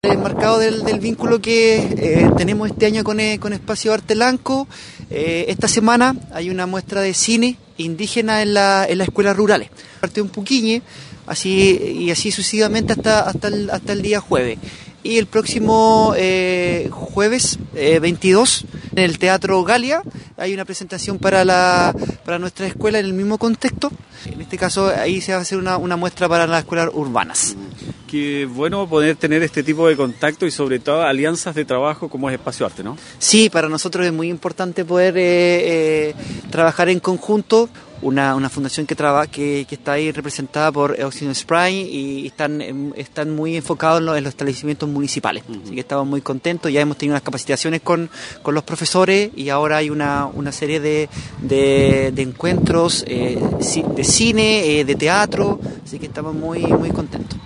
Enmarcado del vínculo que tenemos este año con Espacio Arte Lanco, esta semana hay una muestra de cine indígena en las escuelas rurales. Parte de un Puquiñe, así sucesivamente hasta el día jueves. Y el próximo jueves 22 en el Teatro Galia hay una presentación para nuestra escuela en el mismo contexto. En este caso ahí se va a hacer una muestra para las escuelas urbanas. Qué bueno poder tener este tipo de contacto y sobre todo alianzas de trabajo como es Espacio Arte, ¿no? Sí, para nosotros es muy importante poder trabajar en conjunto. Una fundación que está ahí representada por Oxygen Spray y están muy enfocados en los establecimientos municipales. Así que estamos muy contentos, ya hemos tenido unas capacitaciones con los profesores y ahora hay una serie de encuentros de cine, de teatro, así que estamos muy contentos.